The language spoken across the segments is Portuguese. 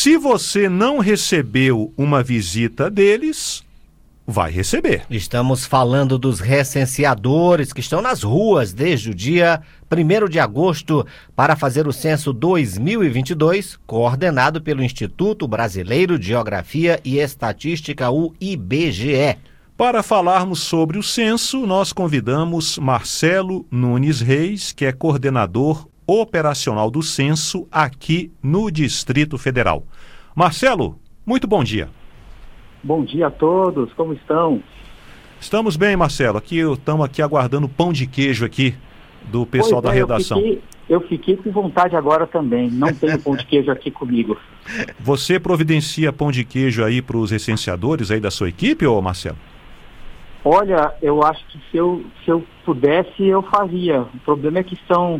Se você não recebeu uma visita deles, vai receber. Estamos falando dos recenseadores que estão nas ruas desde o dia 1º de agosto para fazer o censo 2022, coordenado pelo Instituto Brasileiro de Geografia e Estatística, o IBGE. Para falarmos sobre o censo, nós convidamos Marcelo Nunes Reis, que é coordenador operacional do censo aqui no Distrito Federal. Marcelo, muito bom dia. Bom dia a todos, como estão? Estamos bem, Marcelo. Estamos aqui aguardando o pão de queijo aqui do pessoal da redação. Eu fiquei com vontade agora também. Não tenho pão de queijo aqui comigo. Você providencia pão de queijo aí para os recenseadores aí da sua equipe, ô Marcelo? Olha, eu acho que se eu pudesse, eu faria. O problema é que são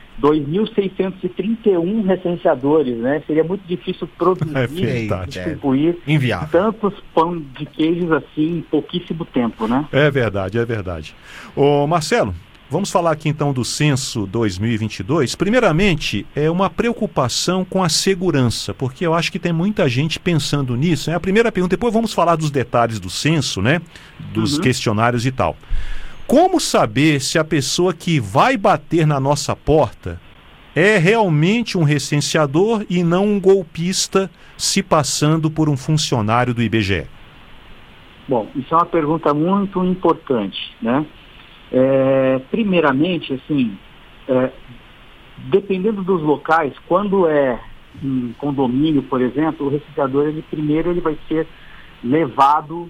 2.631 recenseadores, né? Seria muito difícil produzir e distribuir tantos pão de queijos assim em pouquíssimo tempo, né? É verdade. Ô Marcelo, vamos falar aqui então do censo 2022. Primeiramente, é uma preocupação com a segurança, porque eu acho que tem muita gente pensando nisso. É a primeira pergunta, depois vamos falar dos detalhes do censo, né? Dos questionários e tal. Como saber se a pessoa que vai bater na nossa porta é realmente um recenseador e não um golpista se passando por um funcionário do IBGE? Bom, isso é uma pergunta muito importante, né? Primeiramente, assim, dependendo dos locais, quando é um condomínio, por exemplo, o recenseador, ele vai ser levado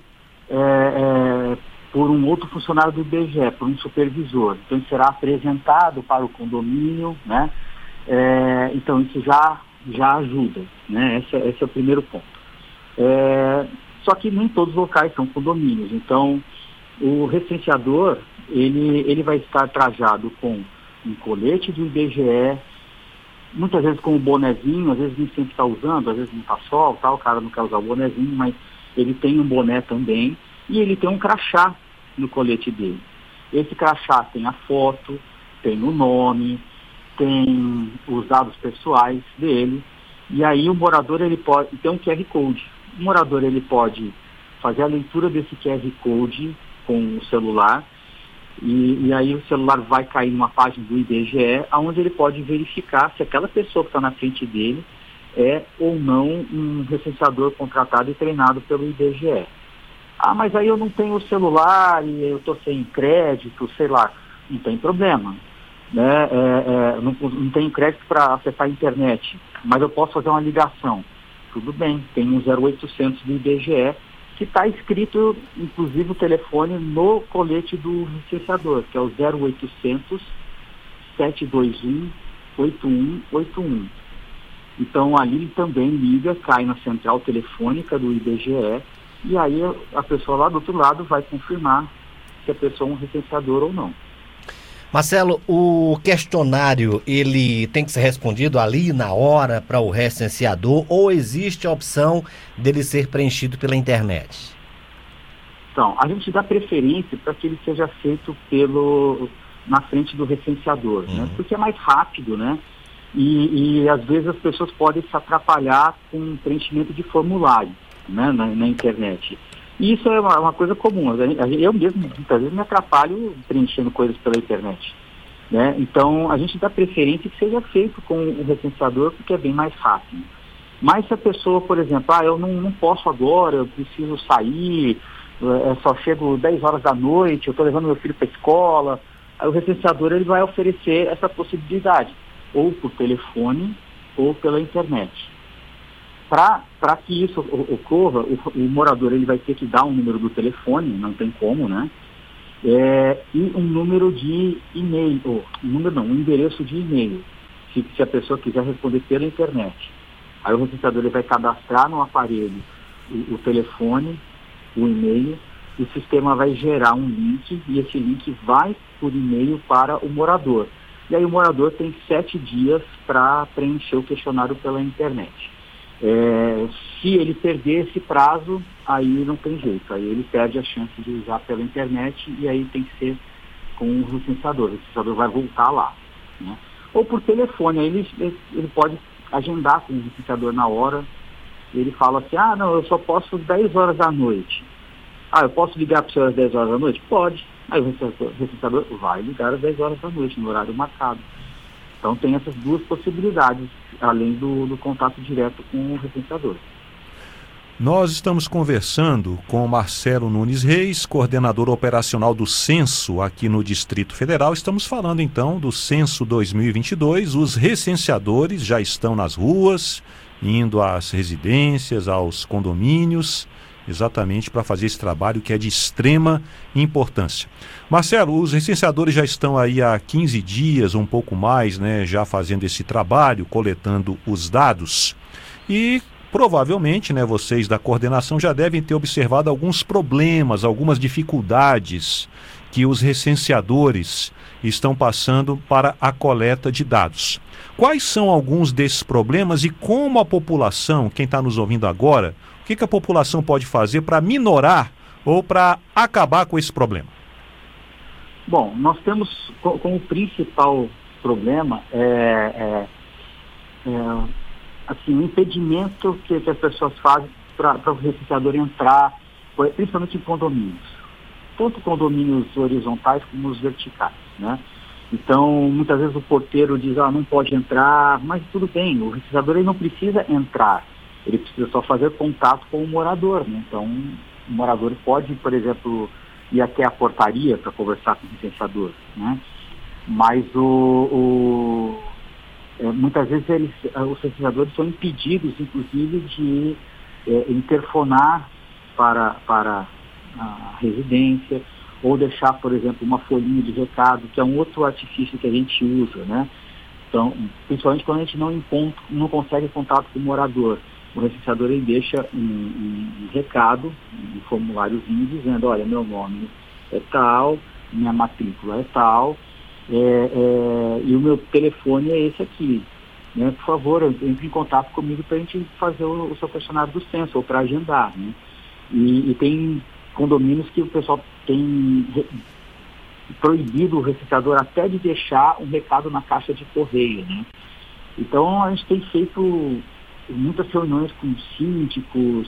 por um outro funcionário do IBGE, por um supervisor. Então, ele será apresentado para o condomínio, né? Então, isso já ajuda, né? Esse é o primeiro ponto. Só que nem todos os locais são condomínios. Então, o recenseador, ele vai estar trajado com um colete do IBGE, muitas vezes com o bonezinho, às vezes nem sempre está usando, às vezes não está sol, o cara não quer usar o bonezinho, mas ele tem um boné também, e ele tem um crachá no colete dele. Esse crachá tem a foto, tem o nome, tem os dados pessoais dele, e aí o morador ele pode ter um QR Code. O morador ele pode fazer a leitura desse QR Code com o celular, e aí o celular vai cair numa página do IBGE, onde ele pode verificar se aquela pessoa que está na frente dele é ou não um recenseador contratado e treinado pelo IBGE. Mas aí eu não tenho o celular e eu estou sem crédito, sei lá. Não tem problema, né? Não tenho crédito para acessar a internet, mas eu posso fazer uma ligação. Tudo bem, tem um 0800 do IBGE que está escrito, inclusive, o telefone no colete do recenseador, que é o 0800 721 8181. Então, ali também liga, cai na central telefônica do IBGE, e aí a pessoa lá do outro lado vai confirmar se a pessoa é um recenseador ou não. Marcelo, o questionário, ele tem que ser respondido ali na hora para o recenseador, ou existe a opção dele ser preenchido pela internet? Então, a gente dá preferência para que ele seja feito na frente do recenseador, né? Porque é mais rápido, né? E às vezes as pessoas podem se atrapalhar com o preenchimento de formulário, né, na internet. E isso é uma coisa comum. Eu mesmo, muitas vezes, me atrapalho preenchendo coisas pela internet, né? Então, a gente dá preferência que seja feito com o recenseador, porque é bem mais rápido. Mas se a pessoa, por exemplo, eu não posso agora, eu preciso sair, só chego 10 horas da noite, eu estou levando meu filho para a escola, aí o recenseador ele vai oferecer essa possibilidade, ou por telefone, ou pela internet. Para que isso ocorra, o morador ele vai ter que dar um número do telefone, não tem como, né? E um número de e-mail, um endereço de e-mail, se a pessoa quiser responder pela internet. Aí o recenseador ele vai cadastrar no aparelho o telefone, o e-mail, e o sistema vai gerar um link, e esse link vai por e-mail para o morador. E aí o morador tem 7 dias para preencher o questionário pela internet. Se ele perder esse prazo, aí não tem jeito, aí ele perde a chance de usar pela internet, e aí tem que ser com o recenseador vai voltar lá, né? Ou por telefone, aí ele pode agendar com o recenseador na hora ele fala assim, não, eu só posso 10 horas da noite. Eu posso ligar para o senhor às 10 horas da noite? Pode. Aí o recenseador vai ligar às 10 horas da noite, no horário marcado. Então tem essas duas possibilidades, além do contato direto com o recenseador. Nós estamos conversando com Marcelo Nunes Reis, coordenador operacional do Censo aqui no Distrito Federal. Estamos falando então do Censo 2022. Os recenseadores já estão nas ruas, indo às residências, aos condomínios, exatamente para fazer esse trabalho que é de extrema importância. Marcelo, os recenseadores já estão aí há 15 dias, um pouco mais, né, já fazendo esse trabalho, coletando os dados. E provavelmente, né, vocês da coordenação já devem ter observado alguns problemas, algumas dificuldades que os recenseadores estão passando para a coleta de dados. Quais são alguns desses problemas e como a população, quem está nos ouvindo agora, o que a população pode fazer para minorar ou para acabar com esse problema? Bom, nós temos como principal problema assim, o impedimento que as pessoas fazem para o recenseador entrar, principalmente em condomínios. Tanto condomínios horizontais como os verticais, né? Então, muitas vezes o porteiro diz, não pode entrar, mas tudo bem, o recenseador ele não precisa entrar, ele precisa só fazer contato com o morador, né? Então, o morador pode, por exemplo, ir até a portaria para conversar com o recenseador, né? Mas muitas vezes os recenseadores são impedidos, inclusive, de interfonar para a residência ou deixar, por exemplo, uma folhinha de recado, que é um outro artifício que a gente usa, né? Então, principalmente quando a gente não consegue contato com o morador, o recenseador ele deixa um recado, um formuláriozinho dizendo, olha, meu nome é tal, minha matrícula é tal, e o meu telefone é esse aqui, né? Por favor, entre em contato comigo para a gente fazer o seu questionário do censo ou para agendar, né? E tem condomínios que o pessoal tem proibido o recenseador até de deixar um recado na caixa de correio, né? Então a gente tem feito muitas reuniões com os síndicos,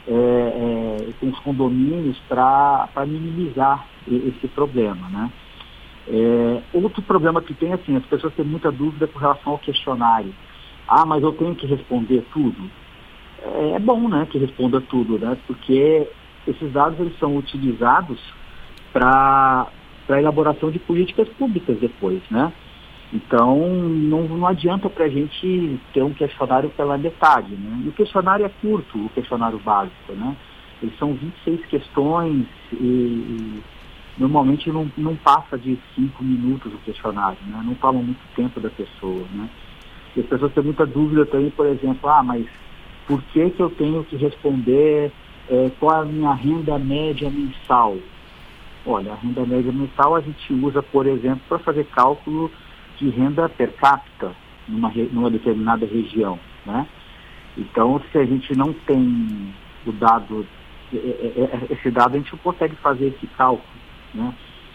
com os condomínios para minimizar esse problema, né? Outro problema que tem, assim, as pessoas têm muita dúvida com relação ao questionário. Mas eu tenho que responder tudo? É bom, né, que responda tudo, né, porque esses dados eles são utilizados para a elaboração de políticas públicas depois, né? Então, não adianta para a gente ter um questionário pela metade, né? E o questionário é curto, o questionário básico, né? Eles são 26 questões e normalmente não passa de 5 minutos o questionário, né? Não toma muito tempo da pessoa, né? E as pessoas têm muita dúvida também, por exemplo, mas por que eu tenho que responder qual é a minha renda média mensal? Olha, a renda média mensal a gente usa, por exemplo, para fazer cálculo de renda per capita numa determinada região, né? Então, se a gente não tem o dado, esse dado a gente não consegue fazer esse cálculo, né?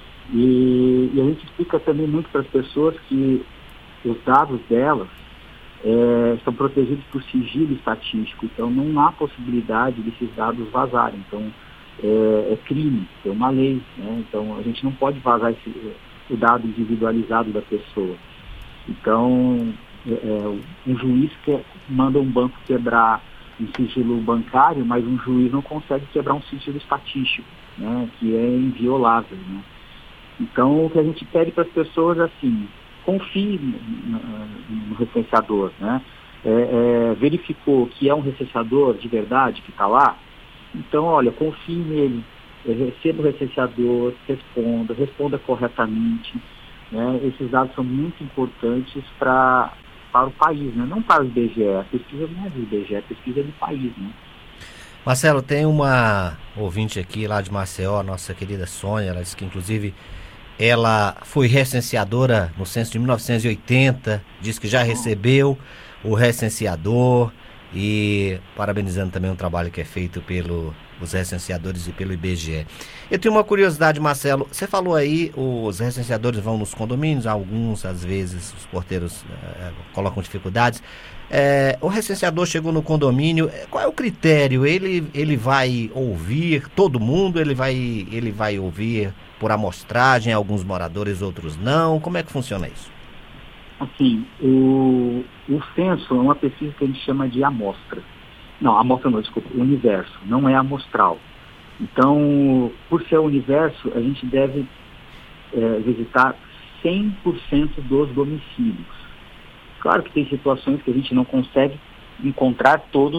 E a gente explica também muito para as pessoas que os dados delas são protegidos por sigilo estatístico, então não há possibilidade desses dados vazarem. Então, é crime, é uma lei, né? Então, a gente não pode vazar o dado individualizado da pessoa. Então, um juiz manda um banco quebrar um sigilo bancário, mas um juiz não consegue quebrar um sigilo estatístico, né, que é inviolável, né? Então, o que a gente pede para as pessoas é assim, confie no recenseador, né? Verificou que é um recenseador de verdade que está lá, então, olha, confie nele, receba o recenseador, responda corretamente, né? Esses dados são muito importantes para o país, né? Não para o IBGE, a pesquisa não é do IBGE, a pesquisa é do país, né? Marcelo, tem uma ouvinte aqui lá de Maceió, a nossa querida Sônia, ela disse que inclusive ela foi recenseadora no censo de 1980, diz que já recebeu o recenseador, e parabenizando também o trabalho que é feito pelos recenseadores e pelo IBGE. Eu tenho uma curiosidade, Marcelo, você falou aí, os recenseadores vão nos condomínios, alguns, às vezes, os porteiros colocam dificuldades. O recenseador chegou no condomínio, qual é o critério? Ele vai ouvir todo mundo, ele vai ouvir por amostragem, alguns moradores, outros não? Como é que funciona isso? Assim, o censo é uma pesquisa que a gente chama de amostra. Não, amostra não, desculpa, universo, não é amostral. Então, por ser universo, a gente deve visitar 100% dos domicílios. Claro que tem situações que a gente não consegue encontrar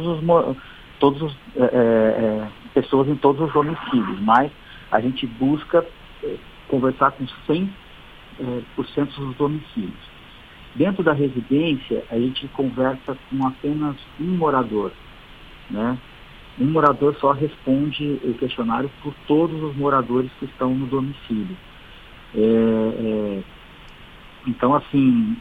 pessoas em todos os domicílios, mas a gente busca conversar com 100% dos domicílios. Dentro da residência, a gente conversa com apenas um morador, né? Um morador só responde o questionário por todos os moradores que estão no domicílio. Então, assim,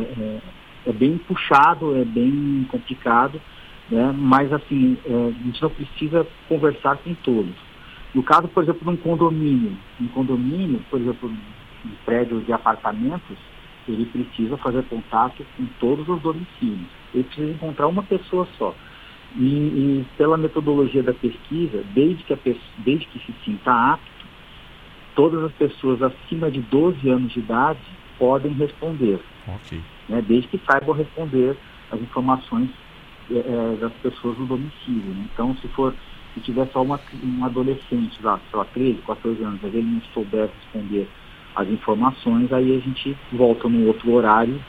é bem puxado, é bem complicado, né? Mas, assim, a gente não precisa conversar com todos. No caso, por exemplo, de um condomínio, por exemplo, um prédio de apartamentos, ele precisa fazer contato com todos os domicílios. Ele precisa encontrar uma pessoa só. E pela metodologia da pesquisa, desde que se sinta apto, todas as pessoas acima de 12 anos de idade podem responder. Okay. Né? Desde que saibam responder as informações das pessoas no domicílio. Né? Então, se tiver só um adolescente lá, sei lá, 13, 14 anos, mas ele não souber responder as informações, aí a gente volta num outro horário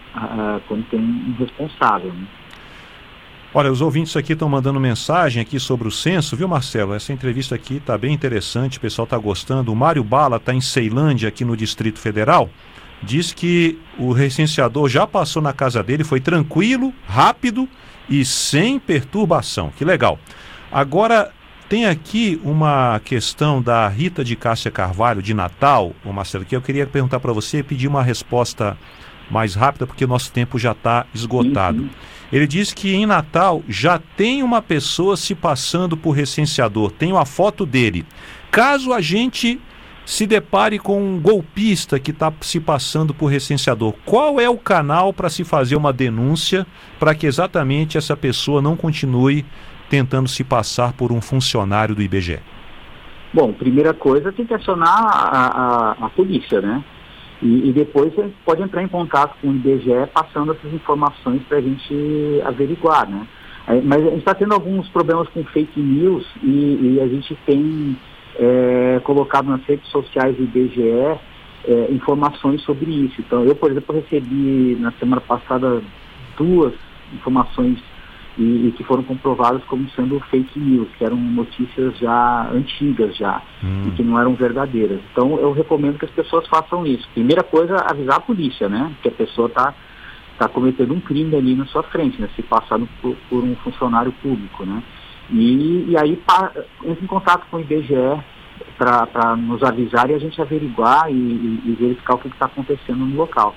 quando tem um responsável, né? Olha, os ouvintes aqui estão mandando mensagem aqui sobre o censo, viu, Marcelo? Essa entrevista aqui está bem interessante, o pessoal está gostando. O Mário Bala está em Ceilândia, aqui no Distrito Federal. Diz que o recenseador já passou na casa dele, foi tranquilo, rápido e sem perturbação. Que legal. Agora, tem aqui uma questão da Rita de Cássia Carvalho, de Natal, Marcelo, que eu queria perguntar para você e pedir uma resposta mais rápida, porque o nosso tempo já está esgotado. Ele diz que em Natal já tem uma pessoa se passando por recenseador, tem uma foto dele. Caso a gente se depare com um golpista que está se passando por recenseador, qual é o canal para se fazer uma denúncia para que exatamente essa pessoa não continue tentando se passar por um funcionário do IBGE? Bom, primeira coisa, tem que acionar a polícia, né? E depois você pode entrar em contato com o IBGE passando essas informações para a gente averiguar, né? Mas a gente está tendo alguns problemas com fake news e a gente tem colocado nas redes sociais do IBGE informações sobre isso. Então, eu, por exemplo, recebi na semana passada 2 informações e que foram comprovadas como sendo fake news, que eram notícias já antigas e que não eram verdadeiras. Então eu recomendo que as pessoas façam isso. Primeira coisa, avisar a polícia, né? Que a pessoa está cometendo um crime ali na sua frente, né? Se passando por um funcionário público, né? E aí entra em contato com o IBGE para nos avisar e a gente averiguar e verificar o que está acontecendo no local.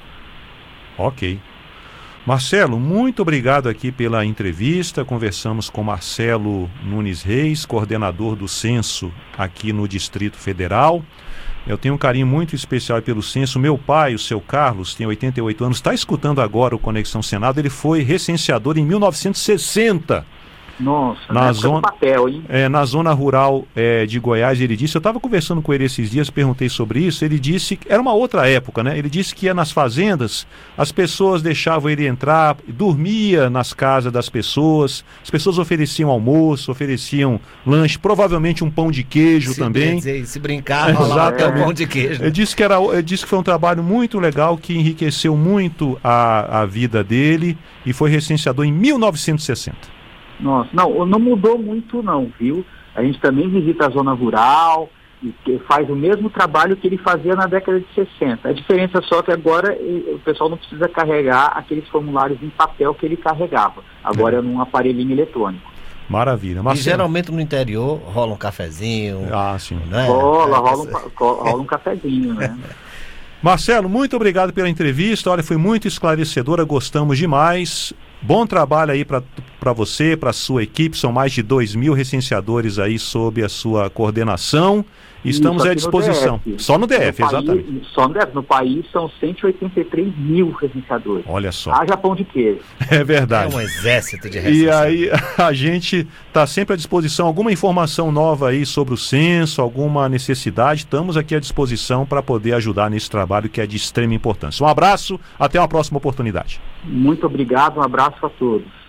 Ok. Marcelo, muito obrigado aqui pela entrevista. Conversamos com Marcelo Nunes Reis, coordenador do censo aqui no Distrito Federal. Eu tenho um carinho muito especial pelo censo. Meu pai, o seu Carlos, tem 88 anos, está escutando agora o Conexão Senado. Ele foi recenseador em 1960. Nossa, na zona, papel, hein? Na zona rural de Goiás. Ele disse, eu estava conversando com ele esses dias, perguntei sobre isso, ele disse que era uma outra época, né? Ele disse que ia nas fazendas, as pessoas deixavam ele entrar, dormia nas casas das pessoas, as pessoas ofereciam almoço, ofereciam lanche, provavelmente um pão de queijo também. Se brincar, rolava um pão de queijo. Ele disse que foi um trabalho muito legal, que enriqueceu muito a vida dele e foi recenseador em 1960. Nossa, não mudou muito não, viu? A gente também visita a zona rural e faz o mesmo trabalho que ele fazia na década de 60. A diferença só que agora o pessoal não precisa carregar aqueles formulários em papel que ele carregava. Agora é num aparelhinho eletrônico. Maravilha. E geralmente no interior rola um cafezinho. Sim. Né? Rola um cafezinho, né? Marcelo, muito obrigado pela entrevista. Olha, foi muito esclarecedora, gostamos demais. Bom trabalho aí para você, para a sua equipe. São mais de 2.000 recenseadores aí sob a sua coordenação. Estamos à disposição. Só no DF, exatamente. Só no DF. No país são 183 mil recenseadores. Olha só. Haja pão de queijo. É verdade. É um exército de recenseadores. E aí a gente está sempre à disposição. Alguma informação nova aí sobre o censo, alguma necessidade, estamos aqui à disposição para poder ajudar nesse trabalho que é de extrema importância. Um abraço, até uma próxima oportunidade. Muito obrigado, um abraço a todos.